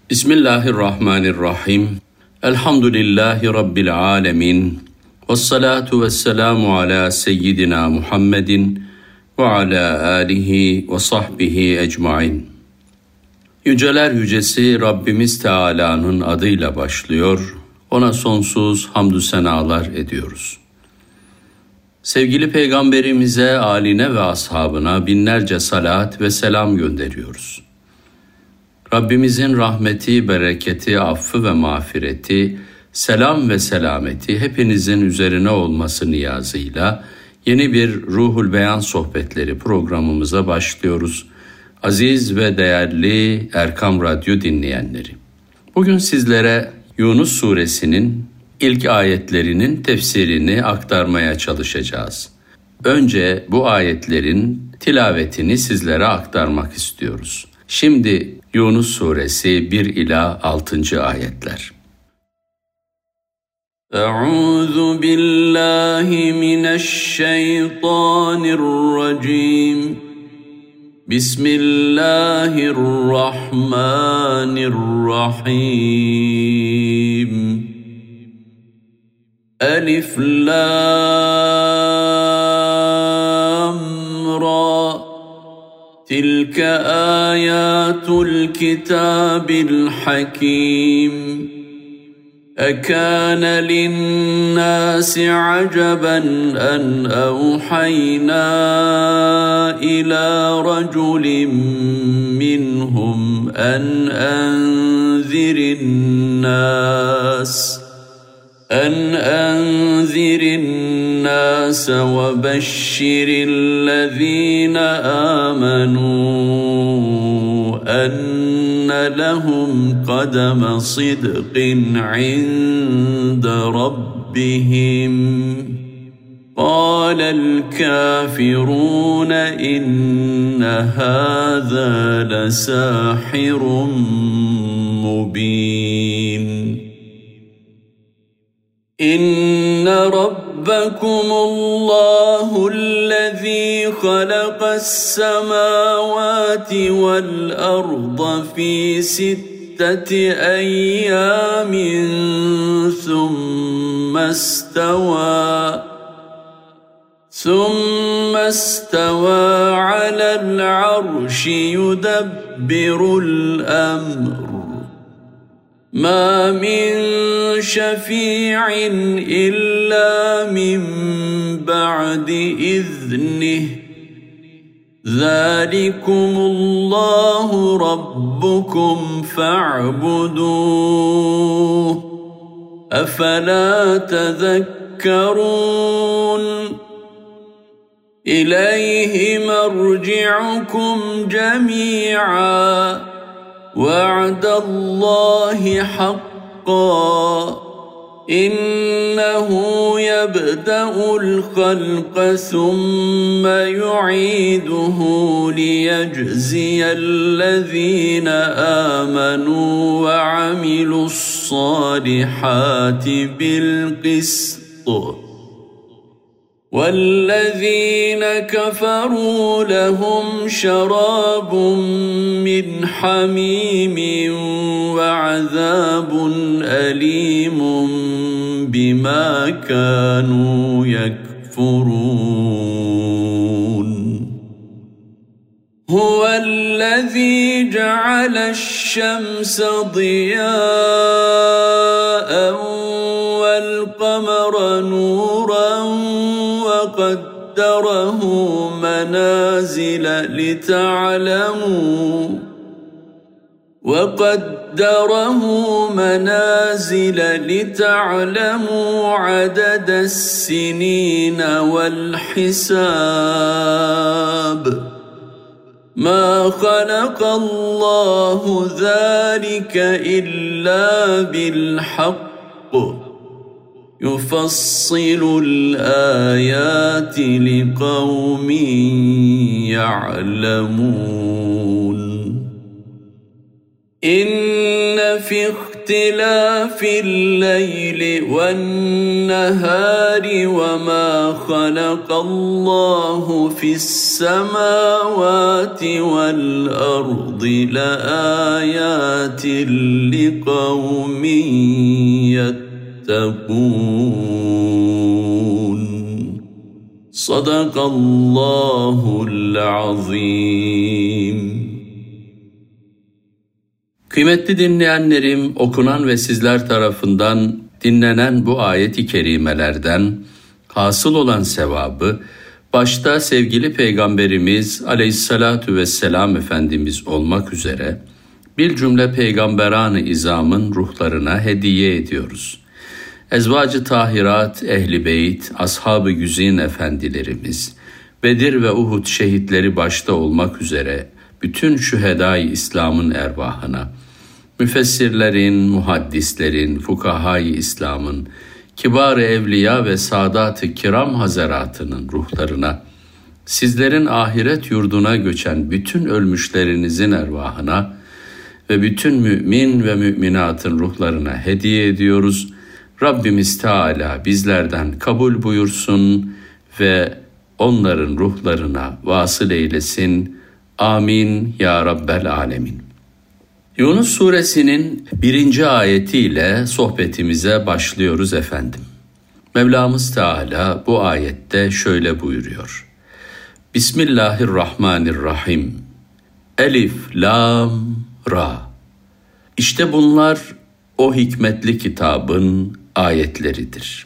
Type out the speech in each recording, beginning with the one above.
Bismillahirrahmanirrahim. Elhamdülillahi Rabbil alemin. Vessalatu vesselamu ala seyyidina Muhammedin ve ala alihi ve sahbihi ecmain. Yüceler yücesi Rabbimiz Teala'nın adıyla başlıyor. Ona sonsuz hamdü senalar ediyoruz. Sevgili Peygamberimize, âline ve ashabına binlerce salat ve selam gönderiyoruz. Rabbimizin rahmeti, bereketi, affı ve mağfireti, selam ve selameti hepinizin üzerine olması niyazıyla yeni bir Ruhul Beyan sohbetleri programımıza başlıyoruz. Aziz ve değerli Erkam Radyo dinleyenleri. Bugün sizlere Yunus Suresinin ilk ayetlerinin tefsirini aktarmaya çalışacağız. Önce bu ayetlerin tilavetini sizlere aktarmak istiyoruz. Şimdi Yunus Suresi 1 ila 6. ayetler. Euzu billahi mineşşeytanirracim. Bismillahirrahmanirrahim. Elif lam ra. Tilke ayatul kitabil hakim. Ekâne linnâsi acaben en evhaynâ ilâ raculin minhum en enzirin nâs ve beşşirillezîne âmenû enne lehum kademe sidqin inde rabbihim. Qâlel kâfirûne inne hâzâ lesâhirun mubîn. İnne rabbekumullâhu'llezî halaqas-semâvâti vel-arda fî sitteti eyyâmin ثُمَّ اسْتَوَى عَلَى الْعَرْشِ يُدَبِّرُ الْأَمْرَ مَا مِنْ شَفِيعٍ إِلَّا مِنْ بَعْدِ إِذْنِهِ ذَلِكُمُ اللَّهُ رَبُّكُمْ فَاعْبُدُوهُ أَفَلَا تَذَكَّرُونَ إِلَيْهِ مَرْجِعُكُمْ جَمِيعًا وَعْدَ اللَّهِ حَقًّا إِنَّهُ يَبْدَأُ الْخَلْقَ ثُمَّ يُعِيدُهُ لِيَجْزِيَ الَّذِينَ آمَنُوا وَعَمِلُوا الصَّالِحَاتِ بِالْقِسْطِ وَالَّذِينَ كَفَرُوا لَهُمْ شَرَابٌ مِّنْ حَمِيمٍ وَعَذَابٌ أَلِيمٌ بِمَا كَانُوا يَكْفُرُونَ. هُوَ الَّذِي جَعَلَ الشَّمْسَ ضِيَاءً وَالْقَمَرَ نُورًا وقدره منازل لتعلموا عدد السنين والحساب. ما خلق الله ذلك إلا بالحق يفصل الآيات لقوم يعلمون. إن في اختلاف الليل والنهار وما خلق الله في السماوات والأرض لآيات لقوم يتقون. صدق الله العظيم. Kıymetli dinleyenlerim, okunan ve sizler tarafından dinlenen bu ayet-i kerimelerden hasıl olan sevabı, başta sevgili Peygamberimiz Aleyhissalatu vesselam Efendimiz olmak üzere bir cümle peygamberan-ı izamın ruhlarına hediye ediyoruz. Ezvacı tahirat, ehli beyt, ashab-ı güzin efendilerimiz, Bedir ve Uhud şehitleri başta olmak üzere bütün şühedâ-i İslam'ın ervahına, müfessirlerin, muhaddislerin, fukahâ-i İslam'ın, kibar-ı evliya ve saadat-ı kiram hazaratının ruhlarına, sizlerin ahiret yurduna göçen bütün ölmüşlerinizin ervahına ve bütün mümin ve müminatın ruhlarına hediye ediyoruz. Rabbimiz Teala bizlerden kabul buyursun ve onların ruhlarına vasıl eylesin. Amin ya Rabbel Alemin. Yunus suresinin 1. ayetiyle sohbetimize başlıyoruz efendim. Mevlamız Teala bu ayette şöyle buyuruyor. Bismillahirrahmanirrahim. Elif, lam, ra. İşte bunlar o hikmetli kitabın ayetleridir.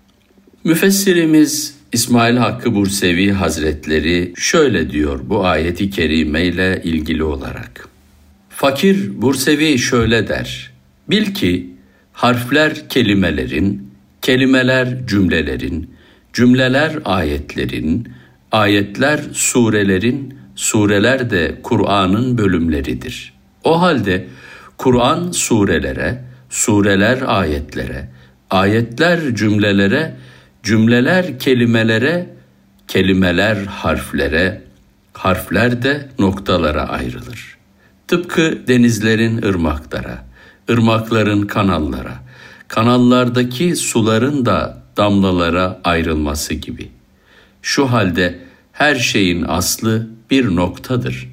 Müfessirimiz İsmail Hakkı Bursevi Hazretleri şöyle diyor bu ayeti kerimeyle ilgili olarak. Fakir Bursevi şöyle der. Bil ki harfler kelimelerin, kelimeler cümlelerin, cümleler ayetlerin, ayetler surelerin, sureler de Kur'an'ın bölümleridir. O halde Kur'an surelere, sureler ayetlere, ayetler cümlelere, cümleler kelimelere, kelimeler harflere, harfler de noktalara ayrılır. Tıpkı denizlerin ırmaklara, ırmakların kanallara, kanallardaki suların da damlalara ayrılması gibi. Şu halde her şeyin aslı bir noktadır.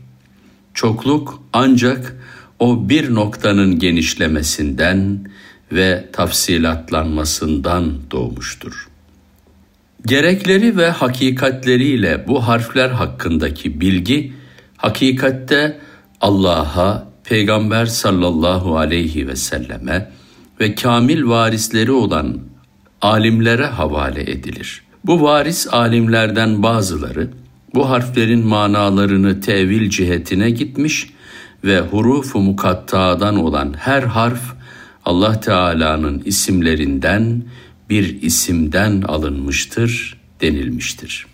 Çokluk ancak o bir noktanın genişlemesinden ve tafsilatlanmasından doğmuştur. Gerekleri ve hakikatleriyle bu harfler hakkındaki bilgi, hakikatte Allah'a, Peygamber sallallahu aleyhi ve selleme ve kamil varisleri olan alimlere havale edilir. Bu varis alimlerden bazıları bu harflerin manalarını tevil cihetine gitmiş ve huruf-u mukatta'dan olan her harf Allah Teala'nın isimlerinden bir isimden alınmıştır denilmiştir.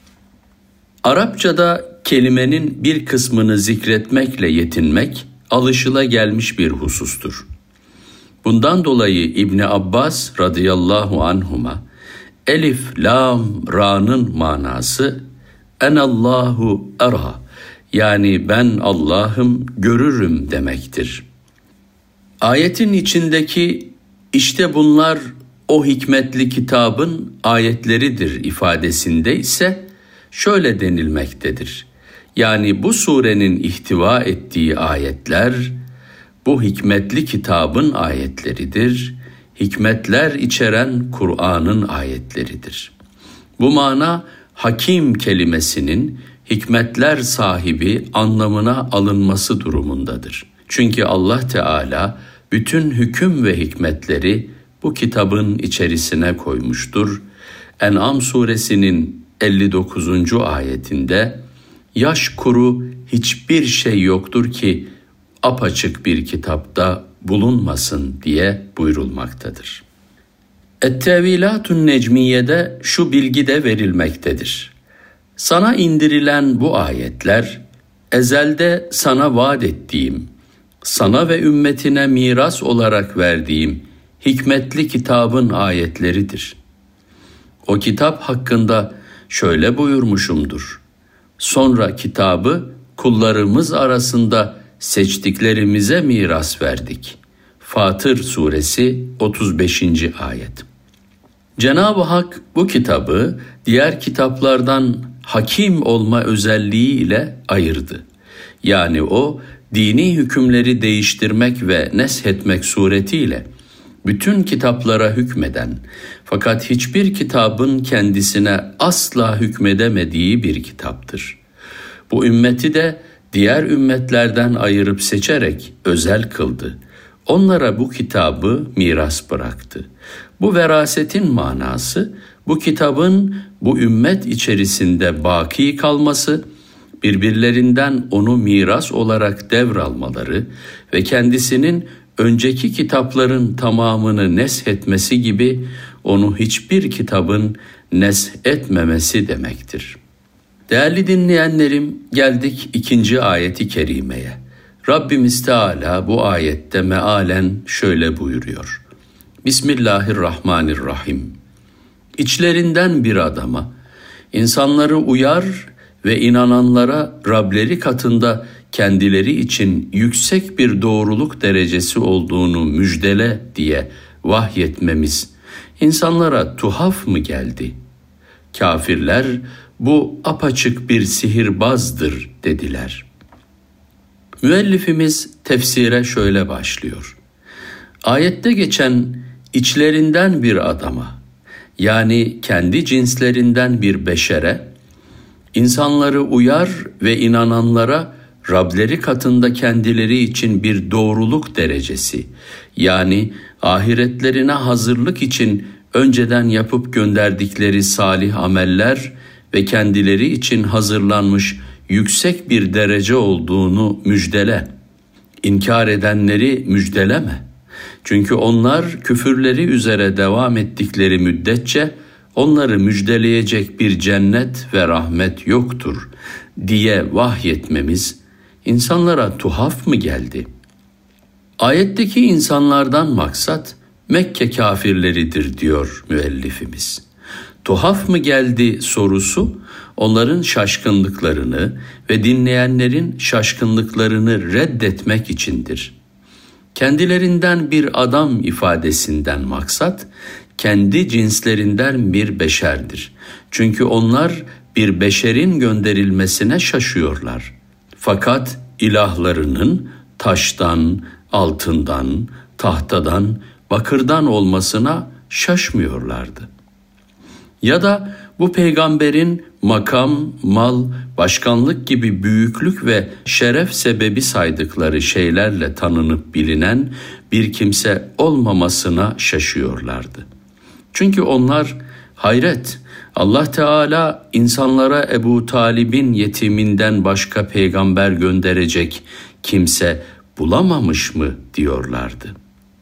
Arapçada kelimenin bir kısmını zikretmekle yetinmek alışılagelmiş bir husustur. Bundan dolayı İbni Abbas radıyallahu anhuma Elif, lam, ra'nın manası enallahu era, yani ben Allah'ım görürüm demektir. Ayetin içindeki işte bunlar o hikmetli kitabın ayetleridir ifadesinde ise şöyle denilmektedir. Yani bu surenin ihtiva ettiği ayetler bu hikmetli kitabın ayetleridir. Hikmetler içeren Kur'an'ın ayetleridir. Bu mana hakim kelimesinin hikmetler sahibi anlamına alınması durumundadır. Çünkü Allah Teala bütün hüküm ve hikmetleri bu kitabın içerisine koymuştur. En'am suresinin 59. ayetinde yaş kuru hiçbir şey yoktur ki apaçık bir kitapta bulunmasın diye buyurulmaktadır. Et-Tevilatun Necmiye'de şu bilgi de verilmektedir. Sana indirilen bu ayetler, ezelde sana vaat ettiğim, sana ve ümmetine miras olarak verdiğim hikmetli kitabın ayetleridir. O kitap hakkında şöyle buyurmuşumdur. Sonra kitabı kullarımız arasında seçtiklerimize miras verdik. Fatır Suresi 35. ayet. Cenab-ı Hak bu kitabı diğer kitaplardan hakim olma özelliğiyle ayırdı. Yani o dini hükümleri değiştirmek ve neshetmek suretiyle bütün kitaplara hükmeden fakat hiçbir kitabın kendisine asla hükmedemediği bir kitaptır. Bu ümmeti de diğer ümmetlerden ayırıp seçerek özel kıldı. Onlara bu kitabı miras bıraktı. Bu verasetin manası, bu kitabın bu ümmet içerisinde baki kalması, birbirlerinden onu miras olarak devralmaları ve kendisinin önceki kitapların tamamını neshetmesi gibi onu hiçbir kitabın neshetmemesi demektir. Değerli dinleyenlerim, geldik 2. ayeti kerimeye. Rabbimiz Teala bu ayette mealen şöyle buyuruyor. Bismillahirrahmanirrahim. İçlerinden bir adama, insanları uyar ve inananlara Rableri katında kendileri için yüksek bir doğruluk derecesi olduğunu müjdele diye vahyetmemiz insanlara tuhaf mı geldi? Kafirler bu apaçık bir sihirbazdır dediler. Müellifimiz tefsire şöyle başlıyor. Ayette geçen içlerinden bir adama, yani kendi cinslerinden bir beşere, insanları uyar ve inananlara Rableri katında kendileri için bir doğruluk derecesi, yani ahiretlerine hazırlık için önceden yapıp gönderdikleri salih ameller ve kendileri için hazırlanmış yüksek bir derece olduğunu müjdele. İnkar edenleri müjdeleme. Çünkü onlar küfürleri üzere devam ettikleri müddetçe onları müjdeleyecek bir cennet ve rahmet yoktur diye vahyetmemiz insanlara tuhaf mı geldi? Ayetteki insanlardan maksat Mekke kafirleridir diyor müellifimiz. Tuhaf mı geldi sorusu onların şaşkınlıklarını ve dinleyenlerin şaşkınlıklarını reddetmek içindir. Kendilerinden bir adam ifadesinden maksat kendi cinslerinden bir beşerdir. Çünkü onlar bir beşerin gönderilmesine şaşıyorlar. Fakat ilahlarının taştan, altından, tahtadan, bakırdan olmasına şaşmıyorlardı. Ya da bu peygamberin makam, mal, başkanlık gibi büyüklük ve şeref sebebi saydıkları şeylerle tanınıp bilinen bir kimse olmamasına şaşıyorlardı. Çünkü onlar hayret, Allah Teala insanlara Ebu Talib'in yetiminden başka peygamber gönderecek kimse bulamamış mı diyorlardı.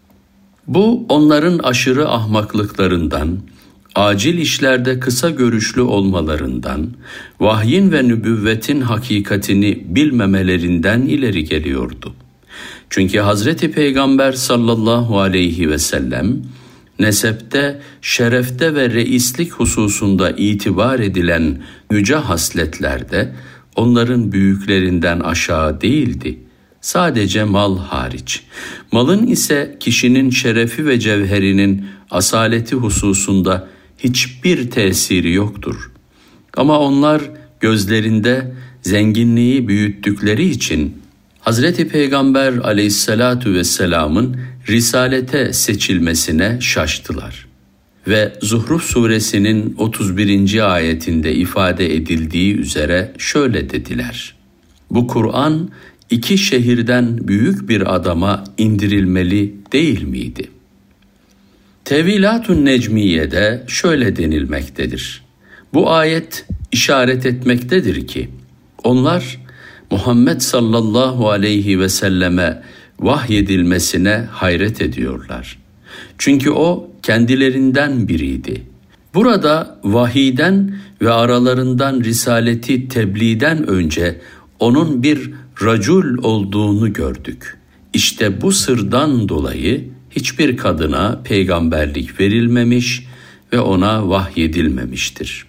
Bu onların aşırı ahmaklıklarından, acil işlerde kısa görüşlü olmalarından, vahyin ve nübüvvetin hakikatini bilmemelerinden ileri geliyordu. Çünkü Hazreti Peygamber sallallahu aleyhi ve sellem, nesepte, şerefte ve reislik hususunda itibar edilen yüce hasletlerde onların büyüklerinden aşağı değildi. Sadece mal hariç. Malın ise kişinin şerefi ve cevherinin asaleti hususunda hiçbir tesiri yoktur. Ama onlar gözlerinde zenginliği büyüttükleri için Hazreti Peygamber aleyhissalatu vesselamın risalete seçilmesine şaştılar. Ve Zuhruf suresinin 31. ayetinde ifade edildiği üzere şöyle dediler. Bu Kur'an 2 şehirden büyük bir adama indirilmeli değil miydi? Tevilatun Necmiye'de şöyle denilmektedir. Bu ayet işaret etmektedir ki onlar Muhammed sallallahu aleyhi ve selleme vahyedilmesine hayret ediyorlar. Çünkü o kendilerinden biriydi. Burada vahiyden ve aralarından risaleti tebliğden önce onun bir racul olduğunu gördük. İşte bu sırdan dolayı hiçbir kadına peygamberlik verilmemiş ve ona vahyedilmemiştir.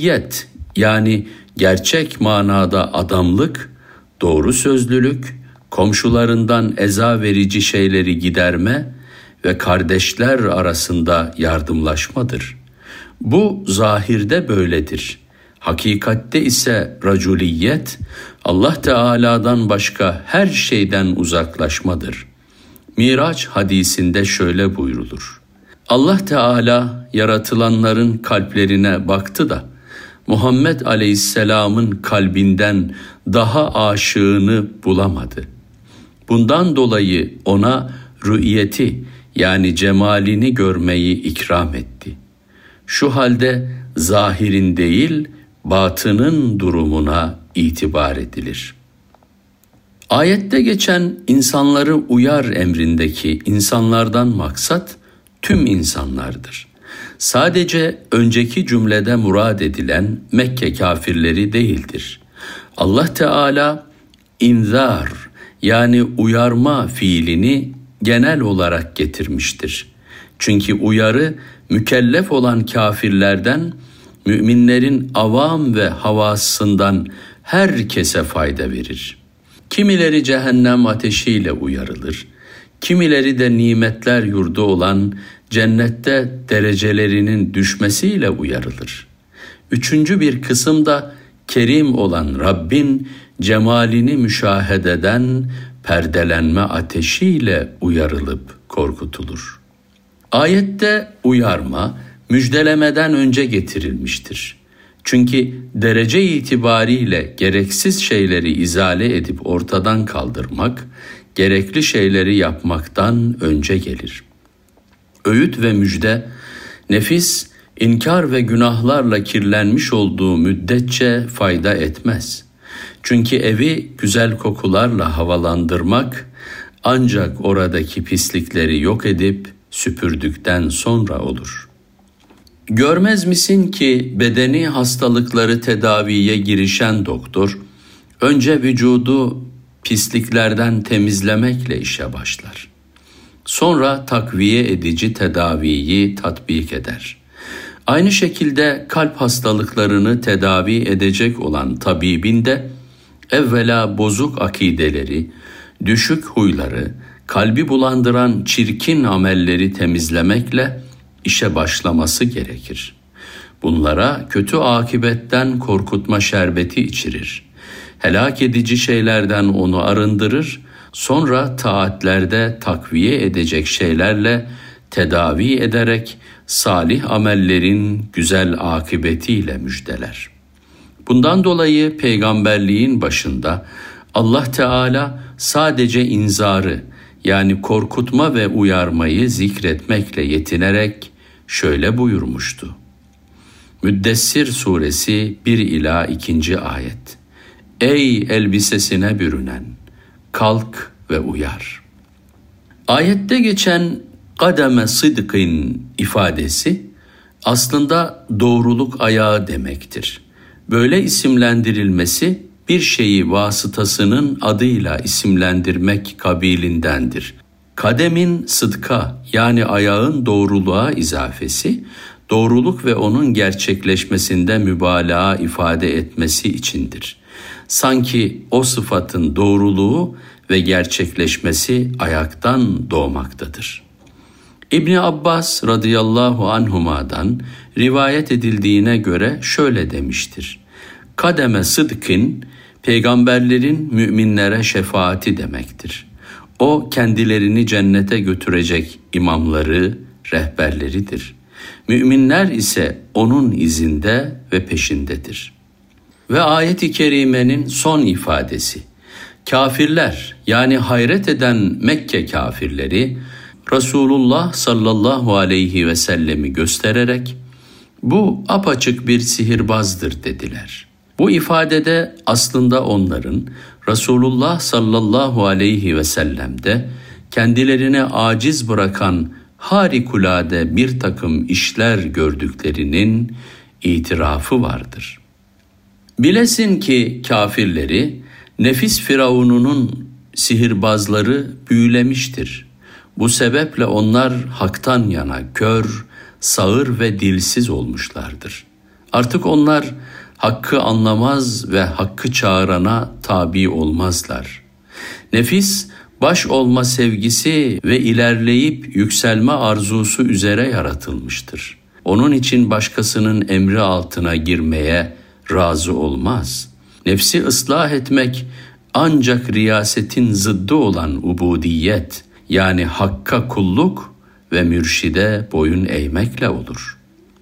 Raculiyet yani gerçek manada adamlık, doğru sözlülük, komşularından eza verici şeyleri giderme ve kardeşler arasında yardımlaşmadır. Bu zahirde böyledir. Hakikatte ise raculiyet, Allah Teala'dan başka her şeyden uzaklaşmadır. Miraç hadisinde şöyle buyrulur: Allah Teala yaratılanların kalplerine baktı da Muhammed Aleyhisselam'ın kalbinden daha aşığını bulamadı. Bundan dolayı ona rü'yeti, yani cemalini görmeyi ikram etti. Şu halde zahirin değil, batının durumuna itibar edilir. Ayette geçen insanları uyar emrindeki insanlardan maksat tüm insanlardır. Sadece önceki cümlede murad edilen Mekke kafirleri değildir. Allah Teala inzar, yani uyarma fiilini genel olarak getirmiştir. Çünkü uyarı mükellef olan kafirlerden, müminlerin avam ve havasından herkese fayda verir. Kimileri cehennem ateşiyle uyarılır, kimileri de nimetler yurdu olan cennette derecelerinin düşmesiyle uyarılır. Üçüncü bir kısım da kerim olan Rabbin cemalini müşahededen perdelenme ateşiyle uyarılıp korkutulur. Ayette uyarma, müjdelemeden önce getirilmiştir. Çünkü derece itibariyle gereksiz şeyleri izale edip ortadan kaldırmak, gerekli şeyleri yapmaktan önce gelir. Öğüt ve müjde, nefis, inkar ve günahlarla kirlenmiş olduğu müddetçe fayda etmez. Çünkü evi güzel kokularla havalandırmak, ancak oradaki pislikleri yok edip süpürdükten sonra olur. Görmez misin ki bedeni hastalıkları tedaviye girişen doktor, önce vücudu pisliklerden temizlemekle işe başlar. Sonra takviye edici tedaviyi tatbik eder. Aynı şekilde kalp hastalıklarını tedavi edecek olan tabibin de evvela bozuk akideleri, düşük huyları, kalbi bulandıran çirkin amelleri temizlemekle işe başlaması gerekir. Bunlara kötü akibetten korkutma şerbeti içirir. Helak edici şeylerden onu arındırır, sonra taatlerde takviye edecek şeylerle tedavi ederek salih amellerin güzel akıbetiyle müjdeler. Bundan dolayı peygamberliğin başında Allah Teala sadece inzarı, yani korkutma ve uyarmayı zikretmekle yetinerek şöyle buyurmuştu. Müddessir suresi 1 ila 2. ayet. Ey elbisesine bürünen, kalk ve uyar. Ayette geçen kademe sıdkın ifadesi aslında doğruluk ayağı demektir. Böyle isimlendirilmesi bir şeyi vasıtasının adıyla isimlendirmek kabilindendir. Kademin sıdka, yani ayağın doğruluğa izafesi, doğruluk ve onun gerçekleşmesinde mübalağa ifade etmesi içindir. Sanki o sıfatın doğruluğu ve gerçekleşmesi ayaktan doğmaktadır. İbni Abbas radıyallahu anhuma'dan rivayet edildiğine göre şöyle demiştir. Kademe sıdkın, peygamberlerin müminlere şefaati demektir. O kendilerini cennete götürecek imamları, rehberleridir. Müminler ise onun izinde ve peşindedir. Ve ayet-i kerimenin son ifadesi, kafirler, yani hayret eden Mekke kafirleri Resulullah sallallahu aleyhi ve sellemi göstererek bu apaçık bir sihirbazdır dediler. Bu ifadede aslında onların Resulullah sallallahu aleyhi ve sellem'de kendilerine aciz bırakan harikulade bir takım işler gördüklerinin itirafı vardır. Bilesin ki kafirleri nefis firavununun sihirbazları büyülemiştir. Bu sebeple onlar haktan yana kör, sağır ve dilsiz olmuşlardır. Artık onlar hakkı anlamaz ve hakkı çağırana tabi olmazlar. Nefis, baş olma sevgisi ve ilerleyip yükselme arzusu üzere yaratılmıştır. Onun için başkasının emri altına girmeye razı olmaz. Nefsi ıslah etmek ancak riyasetin zıddı olan ubudiyet, yani hakka kulluk ve mürşide boyun eğmekle olur.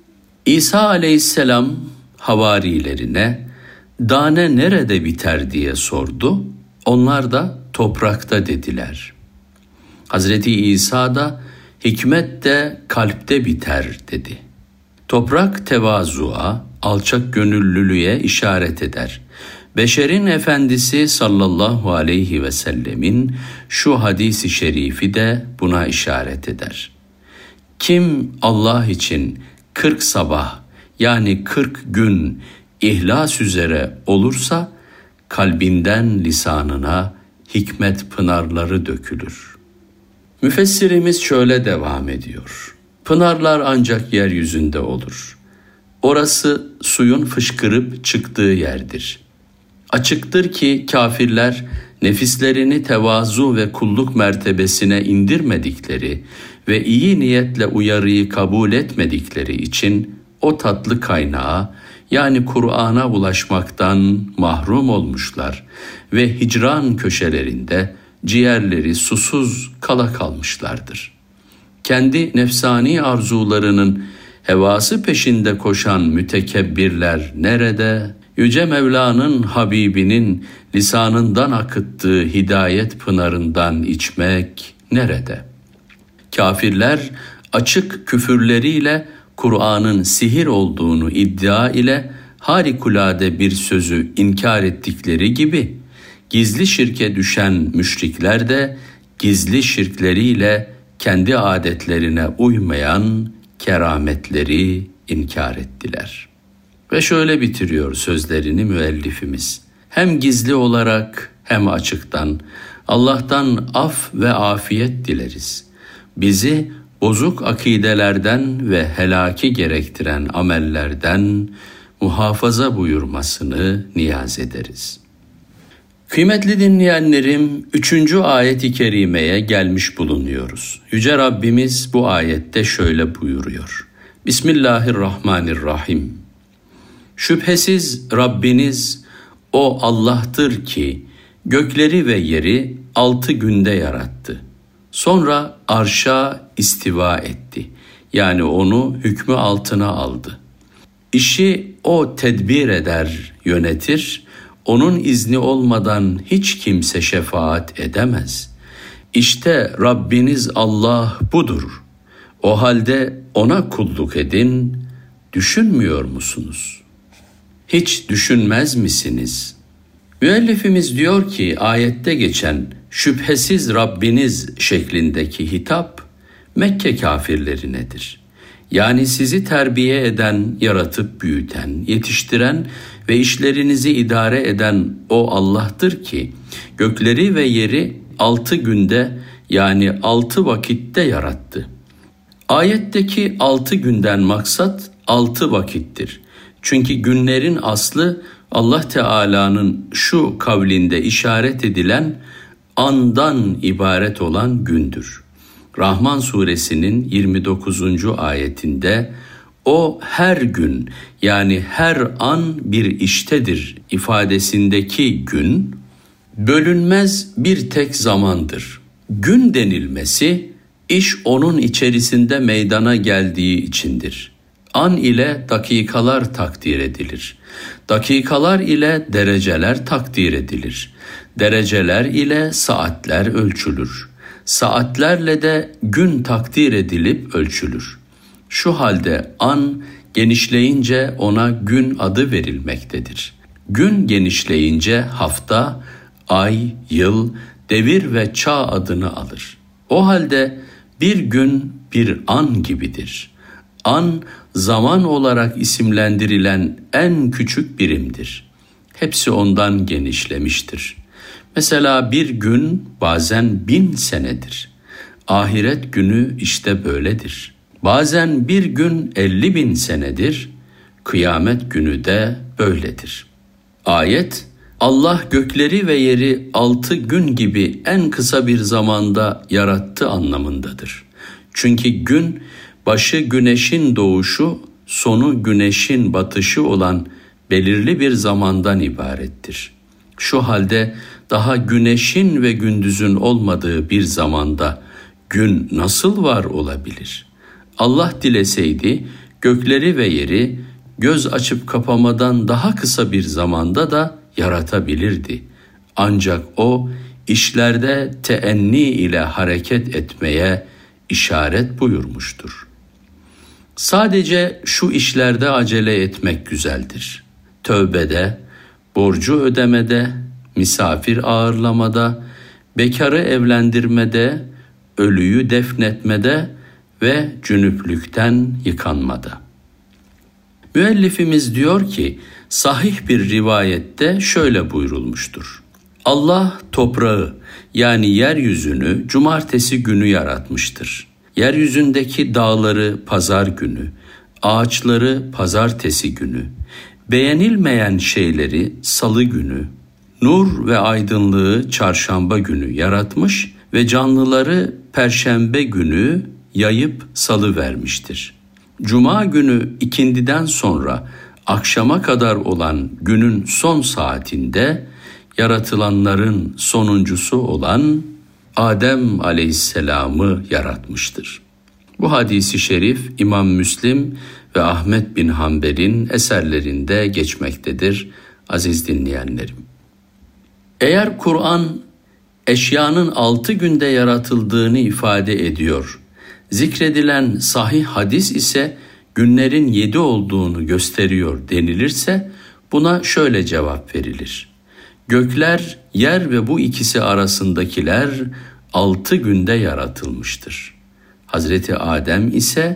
İsa aleyhisselam havarilerine "Dane nerede biter?" diye sordu. Onlar da toprakta dediler. Hazreti İsa da hikmet de kalpte biter dedi. Toprak tevazuğa, alçak gönüllülüğe işaret eder. Beşerin efendisi sallallahu aleyhi ve sellemin şu hadisi şerifi de buna işaret eder. Kim Allah için 40 sabah yani 40 gün ihlas üzere olursa kalbinden lisanına hikmet pınarları dökülür. Müfessirimiz şöyle devam ediyor. Pınarlar ancak yeryüzünde olur. Orası suyun fışkırıp çıktığı yerdir. Açıktır ki kafirler nefislerini tevazu ve kulluk mertebesine indirmedikleri ve iyi niyetle uyarıyı kabul etmedikleri için o tatlı kaynağa, yani Kur'an'a ulaşmaktan mahrum olmuşlar ve hicran köşelerinde ciğerleri susuz kala kalmışlardır. Kendi nefsani arzularının hevası peşinde koşan mütekebbirler nerede? Yüce Mevla'nın Habibinin lisanından akıttığı hidayet pınarından içmek nerede? Kafirler açık küfürleriyle Kur'an'ın sihir olduğunu iddia ile harikulade bir sözü inkar ettikleri gibi, gizli şirke düşen müşrikler de gizli şirkleriyle kendi adetlerine uymayan kerametleri inkar ettiler. Ve şöyle bitiriyor sözlerini müellifimiz. Hem gizli olarak hem açıktan Allah'tan af ve afiyet dileriz. Bizi bozuk akidelerden ve helaki gerektiren amellerden muhafaza buyurmasını niyaz ederiz. Kıymetli dinleyenlerim, 3. ayet-i kerimeye gelmiş bulunuyoruz. Yüce Rabbimiz bu ayette şöyle buyuruyor. Bismillahirrahmanirrahim. Şüphesiz Rabbiniz o Allah'tır ki gökleri ve yeri 6 günde yarattı. Sonra arşa istiva etti. Yani onu hükmü altına aldı. İşi o tedbir eder, yönetir. Onun izni olmadan hiç kimse şefaat edemez. İşte Rabbiniz Allah budur. O halde ona kulluk edin, düşünmüyor musunuz? Hiç düşünmez misiniz? Müellifimiz diyor ki ayette geçen şüphesiz Rabbiniz şeklindeki hitap Mekke kafirlerinedir. Yani sizi terbiye eden, yaratıp büyüten, yetiştiren ve işlerinizi idare eden o Allah'tır ki gökleri ve yeri 6 günde yani 6 vakitte yarattı. Ayetteki 6 günden maksat 6 vakittir. Çünkü günlerin aslı Allah Teala'nın şu kavlinde işaret edilen andan ibaret olan gündür. Rahman suresinin 29. ayetinde o her gün yani her an bir iştedir ifadesindeki gün bölünmez bir tek zamandır. Gün denilmesi iş onun içerisinde meydana geldiği içindir. An ile dakikalar takdir edilir. Dakikalar ile dereceler takdir edilir. Dereceler ile saatler ölçülür. Saatlerle de gün takdir edilip ölçülür. Şu halde an genişleyince ona gün adı verilmektedir. Gün genişleyince hafta, ay, yıl, devir ve çağ adını alır. O halde bir gün bir an gibidir. An, zaman olarak isimlendirilen en küçük birimdir. Hepsi ondan genişlemiştir. Mesela bir gün bazen 1000 senedir. Ahiret günü işte böyledir. Bazen bir gün 50.000 senedir. Kıyamet günü de böyledir. Ayet Allah gökleri ve yeri 6 gün gibi en kısa bir zamanda yarattı anlamındadır. Çünkü gün, başı güneşin doğuşu, sonu güneşin batışı olan belirli bir zamandan ibarettir. Şu halde daha güneşin ve gündüzün olmadığı bir zamanda gün nasıl var olabilir? Allah dileseydi gökleri ve yeri göz açıp kapamadan daha kısa bir zamanda da yaratabilirdi. Ancak o işlerde teenni ile hareket etmeye işaret buyurmuştur. Sadece şu işlerde acele etmek güzeldir. Tövbede, borcu ödemede, misafir ağırlamada, bekarı evlendirmede, ölüyü defnetmede ve cünüplükten yıkanmada. Müellifimiz diyor ki, sahih bir rivayette şöyle buyurulmuştur. Allah toprağı yani yeryüzünü cumartesi günü yaratmıştır. Yeryüzündeki dağları pazar günü, ağaçları pazartesi günü, beğenilmeyen şeyleri salı günü, nur ve aydınlığı çarşamba günü yaratmış ve canlıları perşembe günü yayıp salı vermiştir. Cuma günü ikindiden sonra akşama kadar olan günün son saatinde yaratılanların sonuncusu olan Adem Aleyhisselam'ı yaratmıştır. Bu hadisi şerif İmam Müslim ve Ahmet bin Hanbel'in eserlerinde geçmektedir aziz dinleyenlerim. Eğer Kur'an eşyanın 6 günde yaratıldığını ifade ediyor, zikredilen sahih hadis ise günlerin 7 olduğunu gösteriyor denilirse buna şöyle cevap verilir. Gökler, yer ve bu ikisi arasındakiler 6 günde yaratılmıştır. Hazreti Adem ise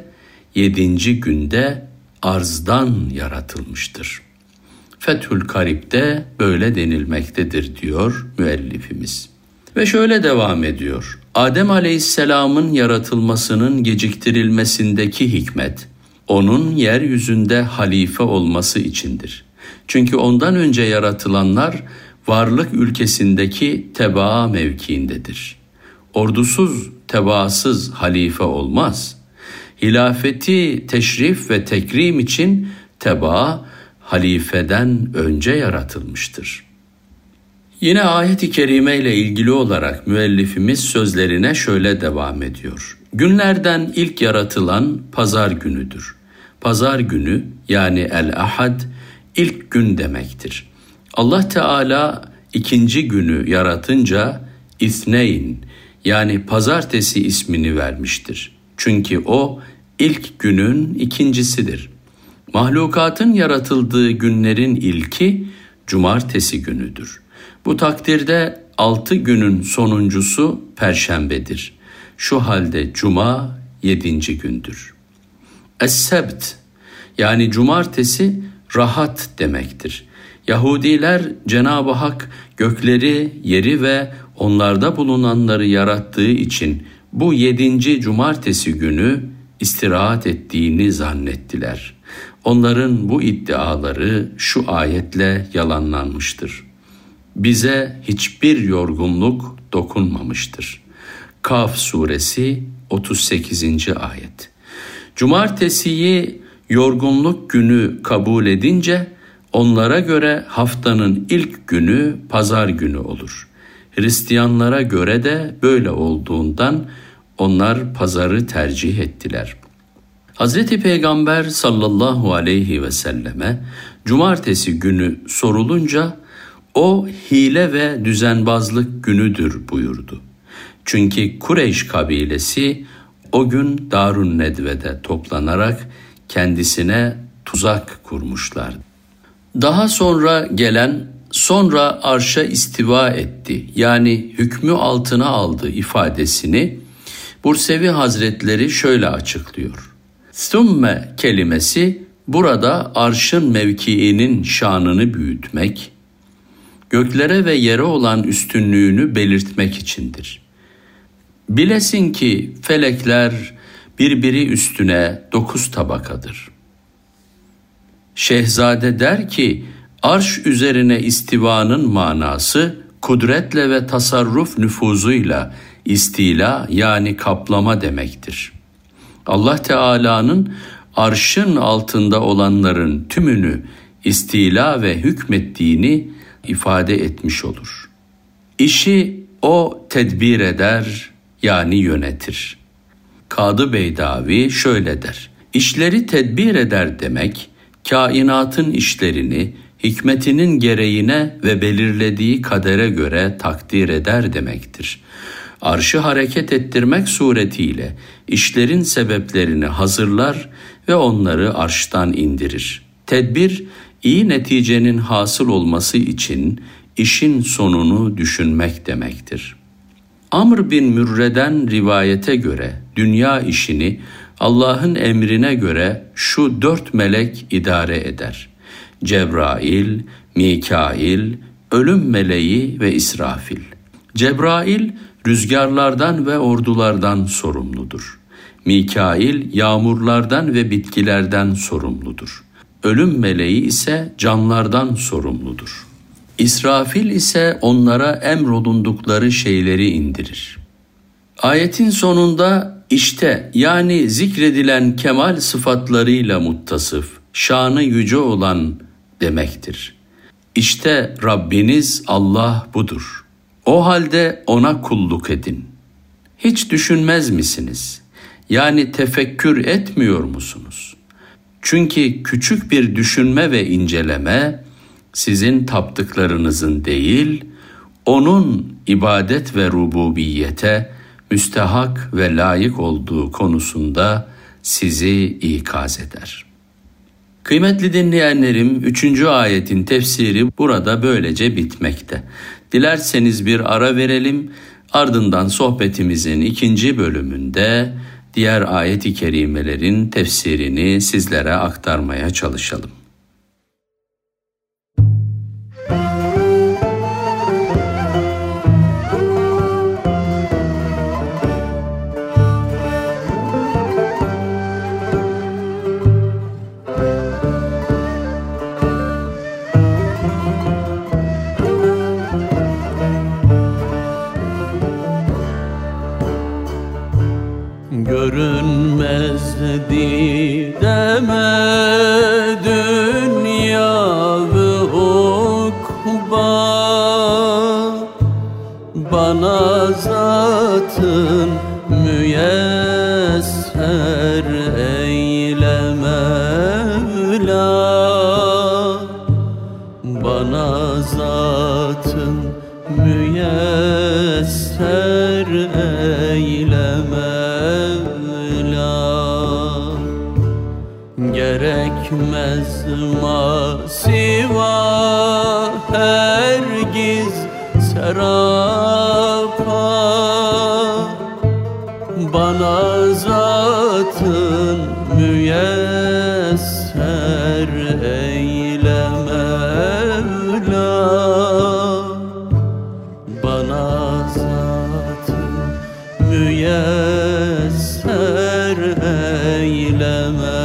7. günde arzdan yaratılmıştır. Fethül Karib'de böyle denilmektedir diyor müellifimiz. Ve şöyle devam ediyor. Adem Aleyhisselam'ın yaratılmasının geciktirilmesindeki hikmet, onun yeryüzünde halife olması içindir. Çünkü ondan önce yaratılanlar varlık ülkesindeki tebaa mevkiindedir. Ordusuz, tebaasız halife olmaz. Hilafeti teşrif ve tekrim için tebaa halifeden önce yaratılmıştır. Yine ayet-i kerime ile ilgili olarak müellifimiz sözlerine şöyle devam ediyor. Günlerden ilk yaratılan pazar günüdür. Pazar günü yani el-ahad ilk gün demektir. Allah Teala ikinci günü yaratınca İthneyn yani pazartesi ismini vermiştir. Çünkü o ilk günün ikincisidir. Mahlukatın yaratıldığı günlerin ilki cumartesi günüdür. Bu takdirde 6 günün sonuncusu perşembedir. Şu halde cuma 7. gündür. Es-sebt yani cumartesi rahat demektir. Yahudiler Cenab-ı Hak gökleri, yeri ve onlarda bulunanları yarattığı için bu 7. cumartesi günü istirahat ettiğini zannettiler. Onların bu iddiaları şu ayetle yalanlanmıştır. Bize hiçbir yorgunluk dokunmamıştır. Kaf suresi 38. ayet. Cumartesiyi yorgunluk günü kabul edince onlara göre haftanın ilk günü pazar günü olur. Hristiyanlara göre de böyle olduğundan onlar pazarı tercih ettiler. Hazreti Peygamber sallallahu aleyhi ve selleme cumartesi günü sorulunca o hile ve düzenbazlık günüdür buyurdu. Çünkü Kureyş kabilesi o gün Darun Nedve'de toplanarak kendisine tuzak kurmuşlardı. Daha sonra gelen sonra arşa istiva etti yani hükmü altına aldı ifadesini Bursevi Hazretleri şöyle açıklıyor. Sümme kelimesi burada arşın mevkiinin şanını büyütmek, göklere ve yere olan üstünlüğünü belirtmek içindir. Bilesin ki felekler birbiri üstüne 9 tabakadır. Şehzade der ki Arş üzerine istivanın manası kudretle ve tasarruf nüfuzuyla istila yani kaplama demektir. Allah Teala'nın arşın altında olanların tümünü istila ve hükmettiğini ifade etmiş olur. İşi o tedbir eder yani yönetir. Kadı Beydavi şöyle der: İşleri tedbir eder demek, kainatın işlerini hikmetinin gereğine ve belirlediği kadere göre takdir eder demektir. Arşı hareket ettirmek suretiyle işlerin sebeplerini hazırlar ve onları arştan indirir. Tedbir, iyi neticenin hasıl olması için işin sonunu düşünmek demektir. Amr bin Mürre'den rivayete göre dünya işini Allah'ın emrine göre şu 4 melek idare eder: Cebrail, Mikail, ölüm meleği ve İsrafil. Cebrail rüzgarlardan ve ordulardan sorumludur. Mikail yağmurlardan ve bitkilerden sorumludur. Ölüm meleği ise canlardan sorumludur. İsrafil ise onlara emrolundukları şeyleri indirir. Ayetin sonunda işte yani zikredilen kemal sıfatlarıyla muttasıf, şanı yüce olan demektir. İşte Rabbiniz Allah budur. O halde ona kulluk edin. Hiç düşünmez misiniz? Yani tefekkür etmiyor musunuz? Çünkü küçük bir düşünme ve inceleme sizin taptıklarınızın değil, onun ibadet ve rububiyete müstehak ve layık olduğu konusunda sizi ikaz eder. Kıymetli dinleyenlerim, 3. ayetin tefsiri burada böylece bitmekte. Dilerseniz bir ara verelim, ardından sohbetimizin 2. bölümünde diğer ayet-i kerimelerin tefsirini sizlere aktarmaya çalışalım. Görünmez dideme dünya ve ukba, bana zatın müyesser eyle Mevla, bana zatın müyesser eyle Mevla. Gerekmez masiva hergiz serapa, bana zatın müyesser eyle Mevla, bana zatın müyesser eyle Mevla.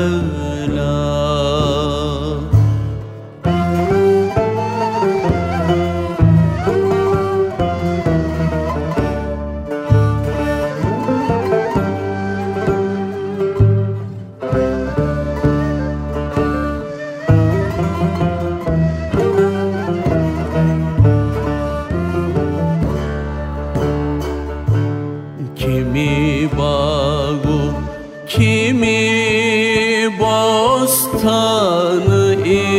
Kimi bağı, kimi bostanı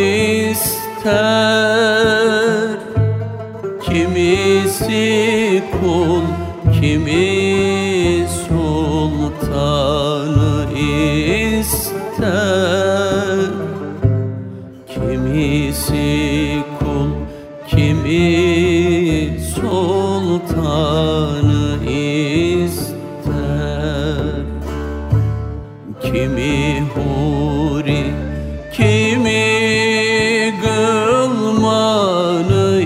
ister, kimisi kul, kimi sultanı ister, kimisi kul, kimi sultanı ister, kimi huri, kimi gılmanı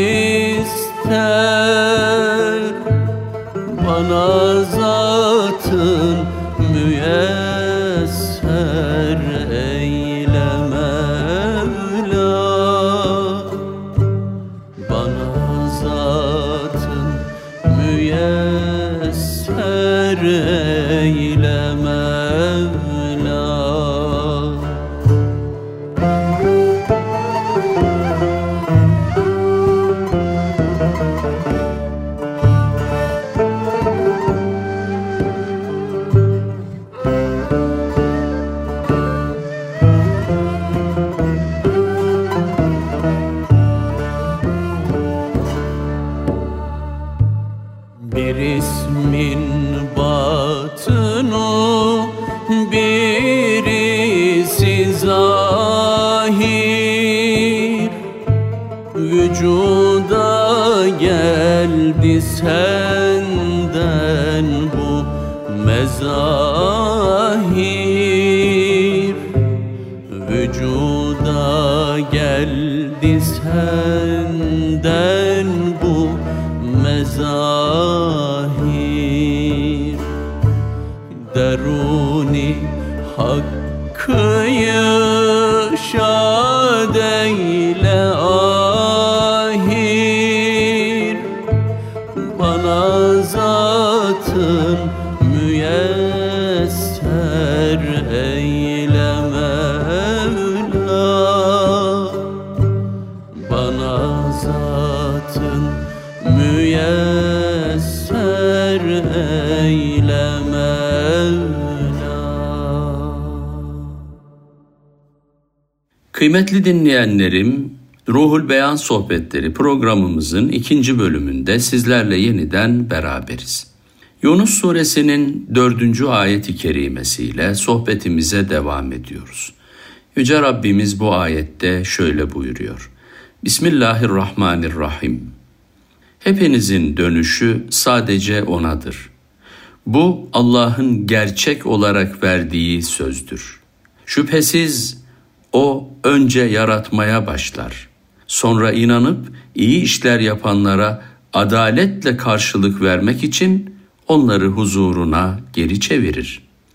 ister, bana zatın müyesser eyle Mevla, eyle Mevla. Bir ismin batını, birisi zahir, vücuda geldi senden bu mezahir, vücuda geldi senden bu mezahir. Deruni hakkıyı şad eyle ahir, bana zatın müyesser eyle Mevla, bana zatın müyesser eyle Mevla. Kıymetli dinleyenlerim, Ruhul Beyan Sohbetleri programımızın 2. bölümünde sizlerle yeniden beraberiz. Yunus Suresinin 4. ayet-i kerimesiyle sohbetimize devam ediyoruz. Yüce Rabbimiz bu ayette şöyle buyuruyor: Bismillahirrahmanirrahim. Hepinizin dönüşü sadece O'nadır. Bu Allah'ın gerçek olarak verdiği sözdür. Şüphesiz O önce yaratmaya başlar. Sonra inanıp iyi işler yapanlara adaletle karşılık vermek için onları huzuruna geri çevirir.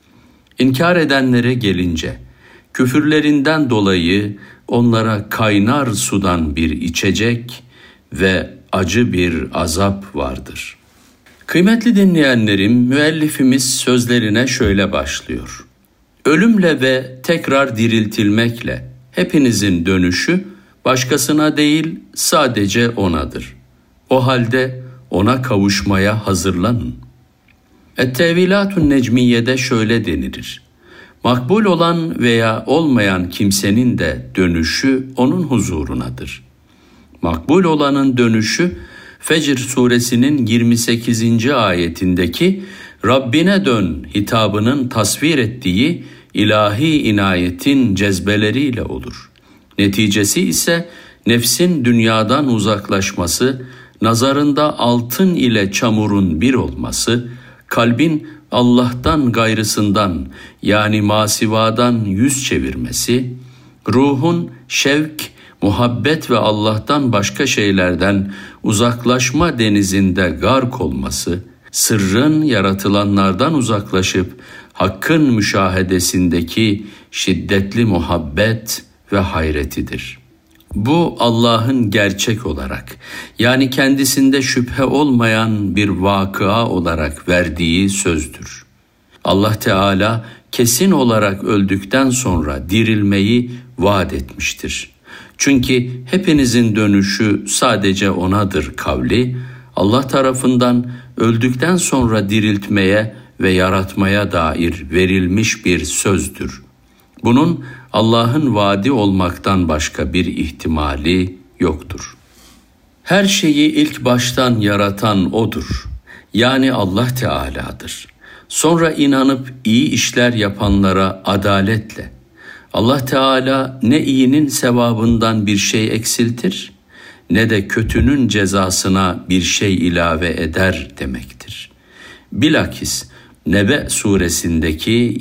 İnkar edenlere gelince, küfürlerinden dolayı onlara kaynar sudan bir içecek ve acı bir azap vardır. Kıymetli dinleyenlerim, müellifimiz sözlerine şöyle başlıyor: Ölümle ve tekrar diriltilmekle hepinizin dönüşü başkasına değil sadece O'nadır. O halde O'na kavuşmaya hazırlanın. Et-Tevilatun Necmiye'de şöyle denilir: Makbul olan veya olmayan kimsenin de dönüşü O'nun huzurunadır. Makbul olanın dönüşü Fecr suresinin 28. ayetindeki Rabbine dön hitabının tasvir ettiği ilahi inayetin cezbeleriyle olur. Neticesi ise nefsin dünyadan uzaklaşması, nazarında altın ile çamurun bir olması, kalbin Allah'tan gayrısından yani masivadan yüz çevirmesi, ruhun şevk, muhabbet ve Allah'tan başka şeylerden uzaklaşma denizinde gark olması, sırrın yaratılanlardan uzaklaşıp hakkın müşahedesindeki şiddetli muhabbet ve hayretidir. Bu Allah'ın gerçek olarak, yani kendisinde şüphe olmayan bir vakıa olarak verdiği sözdür. Allah Teala kesin olarak öldükten sonra dirilmeyi vaat etmiştir. Çünkü hepinizin dönüşü sadece O'nadır kavli, Allah tarafından öldükten sonra diriltmeye ve yaratmaya dair verilmiş bir sözdür. Bunun Allah'ın vaadi olmaktan başka bir ihtimali yoktur. Her şeyi ilk baştan yaratan O'dur. Yani Allah Teala'dır. Sonra inanıp iyi işler yapanlara adaletle, Allah Teala ne iyinin sevabından bir şey eksiltir, ne de kötünün cezasına bir şey ilave eder demektir. Bilakis Nebe suresindeki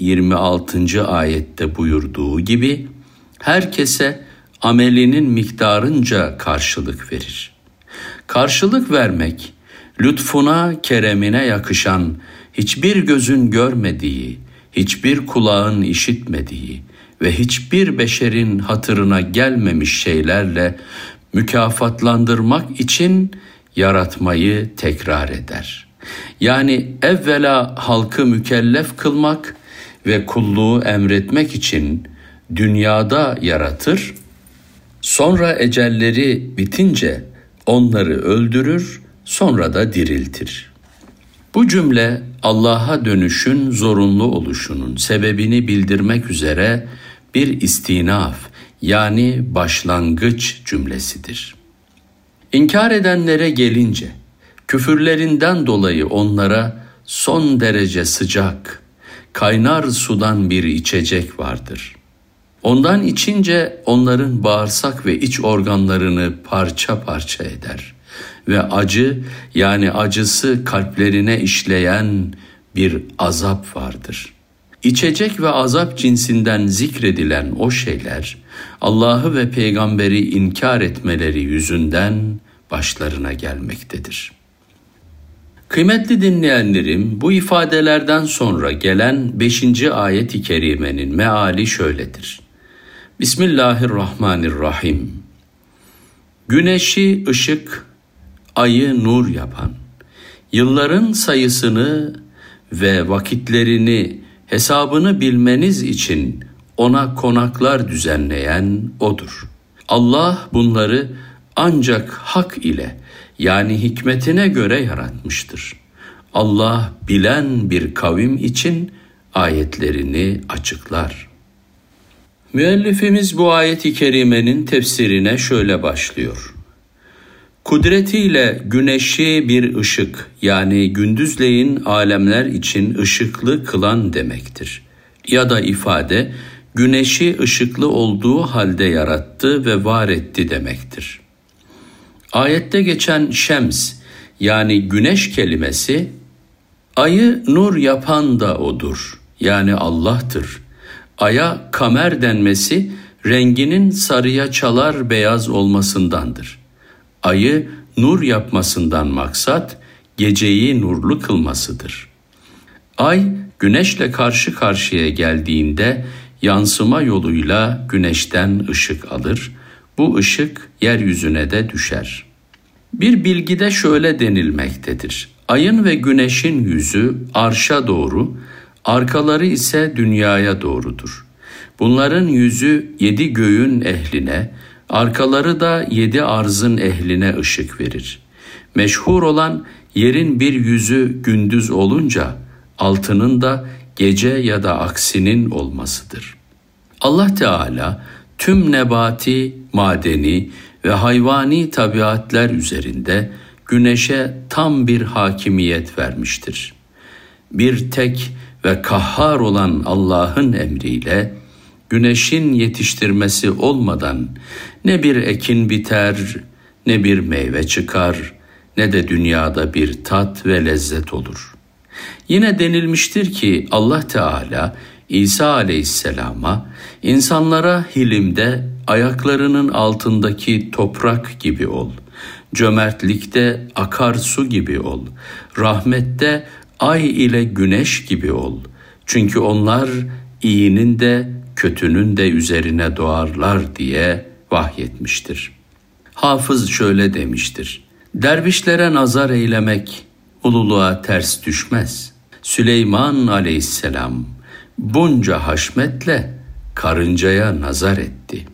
26. ayette buyurduğu gibi herkese amelinin miktarınca karşılık verir. Karşılık vermek, lütfuna, keremine yakışan, hiçbir gözün görmediği, hiçbir kulağın işitmediği ve hiçbir beşerin hatırına gelmemiş şeylerle mükafatlandırmak için yaratmayı tekrar eder. Yani evvela halkı mükellef kılmak ve kulluğu emretmek için dünyada yaratır, sonra ecelleri bitince onları öldürür, sonra da diriltir. Bu cümle Allah'a dönüşün zorunlu oluşunun sebebini bildirmek üzere bir istinaf, yani başlangıç cümlesidir. İnkar edenlere gelince, küfürlerinden dolayı onlara son derece sıcak, kaynar sudan bir içecek vardır. Ondan içince onların bağırsak ve iç organlarını parça parça eder ve acı, yani acısı kalplerine işleyen bir azap vardır. İçecek ve azap cinsinden zikredilen o şeyler, Allah'ı ve peygamberi inkar etmeleri yüzünden başlarına gelmektedir. Kıymetli dinleyenlerim, bu ifadelerden sonra gelen 5. ayet-i kerimenin meali şöyledir. Bismillahirrahmanirrahim. Güneşi ışık, ayı nur yapan, yılların sayısını ve vakitlerini, hesabını bilmeniz için ona konaklar düzenleyen O'dur. Allah bunları ancak hak ile, yani hikmetine göre yaratmıştır. Allah bilen bir kavim için ayetlerini açıklar. Müellifimiz bu ayet-i kerimenin tefsirine şöyle başlıyor. Kudretiyle güneşi bir ışık, yani gündüzleyin alemler için ışıklı kılan demektir. Ya da ifade, güneşi ışıklı olduğu halde yarattı ve var etti demektir. Ayette geçen şems, yani güneş kelimesi, ayı nur yapan da O'dur, yani Allah'tır. Aya kamer denmesi, renginin sarıya çalar beyaz olmasındandır. Ayı nur yapmasından maksat, geceyi nurlu kılmasıdır. Ay, güneşle karşı karşıya geldiğinde, yansıma yoluyla güneşten ışık alır, bu ışık yeryüzüne de düşer. Bir bilgide şöyle denilmektedir. Ayın ve güneşin yüzü arşa doğru, arkaları ise dünyaya doğrudur. Bunların yüzü 7 göğün ehline, arkaları da 7 arzın ehline ışık verir. Meşhur olan yerin bir yüzü gündüz olunca, altının da gece ya da aksinin olmasıdır. Allah Teala tüm nebati, madeni ve hayvani tabiatler üzerinde güneşe tam bir hakimiyet vermiştir. Bir tek ve kahhar olan Allah'ın emriyle güneşin yetiştirmesi olmadan ne bir ekin biter, ne bir meyve çıkar, ne de dünyada bir tat ve lezzet olur. Yine denilmiştir ki Allah Teala İsa Aleyhisselam'a insanlara hilimde ayaklarının altındaki toprak gibi ol, cömertlikte akarsu gibi ol, rahmette ay ile güneş gibi ol. Çünkü onlar iyinin de kötünün de üzerine doğarlar diye vahyetmiştir. Hafız şöyle demiştir. Dervişlere nazar eylemek ululuğa ters düşmez. Süleyman Aleyhisselam bunca haşmetle karıncaya nazar etti.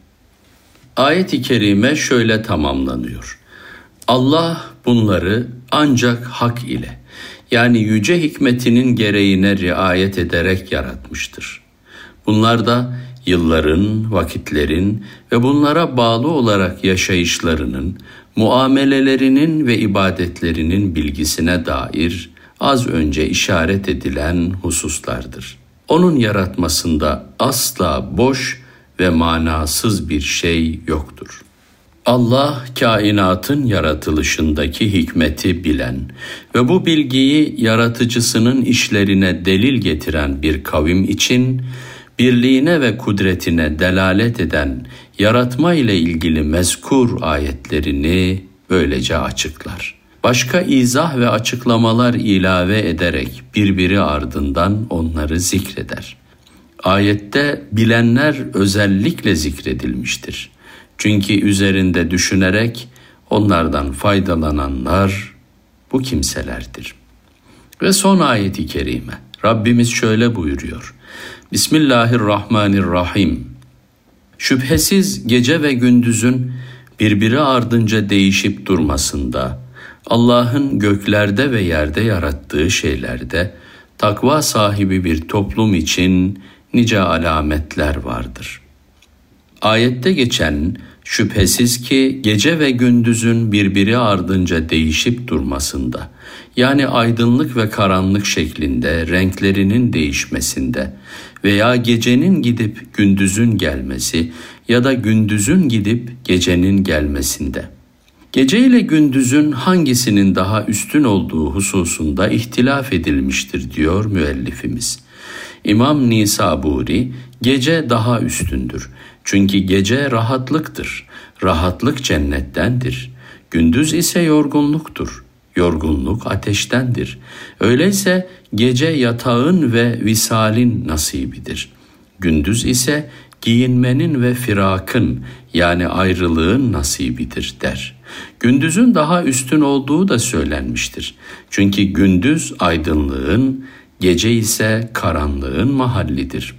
Ayet-i kerime şöyle tamamlanıyor. Allah bunları ancak hak ile, yani yüce hikmetinin gereğine riayet ederek yaratmıştır. Bunlar da yılların, vakitlerin ve bunlara bağlı olarak yaşayışlarının, muamelelerinin ve ibadetlerinin bilgisine dair az önce işaret edilen hususlardır. Onun yaratmasında asla boş ve manasız bir şey yoktur. Allah kainatın yaratılışındaki hikmeti bilen ve bu bilgiyi yaratıcısının işlerine delil getiren bir kavim için birliğine ve kudretine delalet eden yaratma ile ilgili mezkur ayetlerini böylece açıklar. Başka izah ve açıklamalar ilave ederek birbiri ardından onları zikreder. Ayette bilenler özellikle zikredilmiştir. Çünkü üzerinde düşünerek onlardan faydalananlar bu kimselerdir. Ve son ayeti kerime. Rabbimiz şöyle buyuruyor. Bismillahirrahmanirrahim. Şüphesiz gece ve gündüzün birbiri ardınca değişip durmasında, Allah'ın göklerde ve yerde yarattığı şeylerde takva sahibi bir toplum için nice alametler vardır. Ayette geçen şüphesiz ki gece ve gündüzün birbiri ardınca değişip durmasında, yani aydınlık ve karanlık şeklinde renklerinin değişmesinde veya gecenin gidip gündüzün gelmesi ya da gündüzün gidip gecenin gelmesinde. Gece ile gündüzün hangisinin daha üstün olduğu hususunda ihtilaf edilmiştir diyor müellifimiz. İmam Nisaburi, gece daha üstündür. Çünkü gece rahatlıktır. Rahatlık cennettendir. Gündüz ise yorgunluktur. Yorgunluk ateştendir. Öyleyse gece yatağın ve visalin nasibidir. Gündüz ise giyinmenin ve firakın, yani ayrılığın nasibidir der. Gündüzün daha üstün olduğu da söylenmiştir. Çünkü gündüz aydınlığın, gece ise karanlığın mahallidir.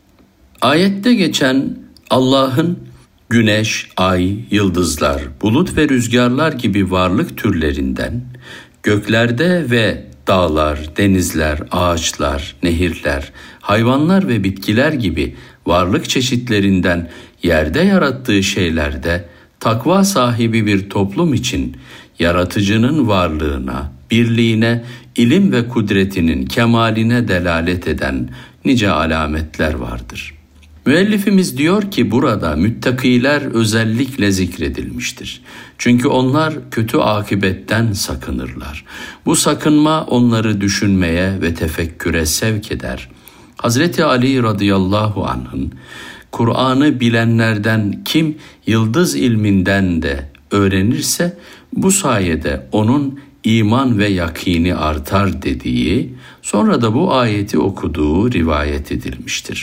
Ayette geçen Allah'ın güneş, ay, yıldızlar, bulut ve rüzgarlar gibi varlık türlerinden, göklerde ve dağlar, denizler, ağaçlar, nehirler, hayvanlar ve bitkiler gibi varlık çeşitlerinden yerde yarattığı şeylerde takva sahibi bir toplum için yaratıcının varlığına, birliğine, ilim ve kudretinin kemaline delalet eden nice alametler vardır. Müellifimiz diyor ki burada müttakiler özellikle zikredilmiştir. Çünkü onlar kötü akıbetten sakınırlar. Bu sakınma onları düşünmeye ve tefekküre sevk eder. Hazreti Ali radıyallahu anh'ın Kur'an'ı bilenlerden kim yıldız ilminden de öğrenirse bu sayede onun iman ve yakini artar dediği, sonra da bu ayeti okuduğu rivayet edilmiştir.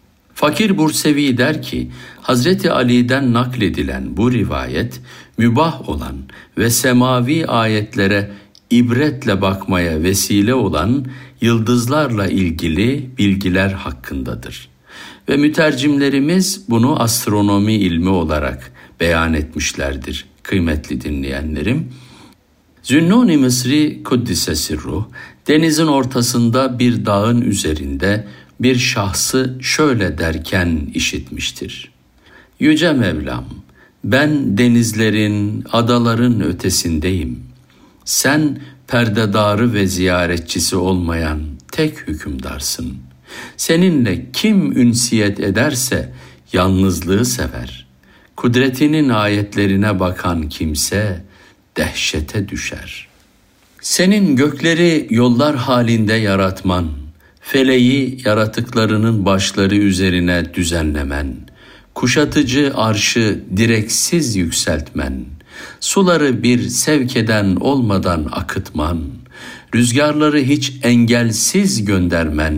Fakir Bursevi der ki, Hazreti Ali'den nakledilen bu rivayet, mübah olan ve semavi ayetlere ibretle bakmaya vesile olan yıldızlarla ilgili bilgiler hakkındadır. Ve mütercimlerimiz bunu astronomi ilmi olarak beyan etmişlerdir kıymetli dinleyenlerim. Zünnun-i Mısri Kuddise Sirruh, denizin ortasında bir dağın üzerinde bir şahsı şöyle derken işitmiştir. Yüce Mevlam, ben denizlerin, adaların ötesindeyim. Sen perdedarı ve ziyaretçisi olmayan tek hükümdarsın. Seninle kim ünsiyet ederse yalnızlığı sever. Kudretinin ayetlerine bakan kimse dehşete düşer. Senin gökleri yollar halinde yaratman, feleği yaratıklarının başları üzerine düzenlemen, kuşatıcı arşı direksiz yükseltmen, suları bir sevkeden olmadan akıtman, rüzgarları hiç engelsiz göndermen,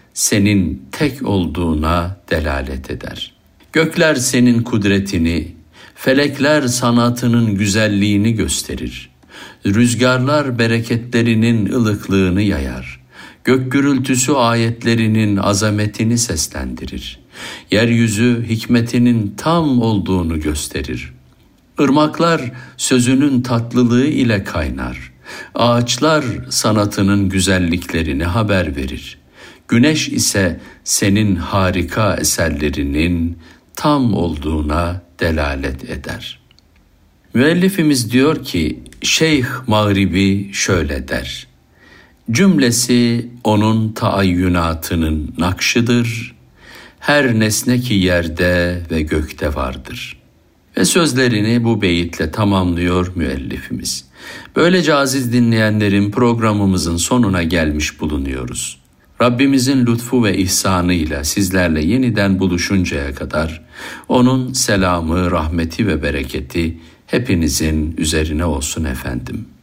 senin tek olduğuna delalet eder. Gökler senin kudretini, felekler sanatının güzelliğini gösterir. Rüzgarlar bereketlerinin ılıklığını yayar. Gök gürültüsü ayetlerinin azametini seslendirir. Yeryüzü hikmetinin tam olduğunu gösterir. Irmaklar sözünün tatlılığı ile kaynar. Ağaçlar sanatının güzelliklerini haber verir. Güneş ise senin harika eserlerinin tam olduğuna delalet eder. Müellifimiz diyor ki, Şeyh Mağribi şöyle der. Cümlesi onun taayyünatının nakşıdır. Her nesne ki yerde ve gökte vardır. Ve sözlerini bu beyitle tamamlıyor müellifimiz. Böylece aziz dinleyenlerim, programımızın sonuna gelmiş bulunuyoruz. Rabbimizin lütfu ve ihsanıyla sizlerle yeniden buluşuncaya kadar onun selamı, rahmeti ve bereketi hepinizin üzerine olsun efendim.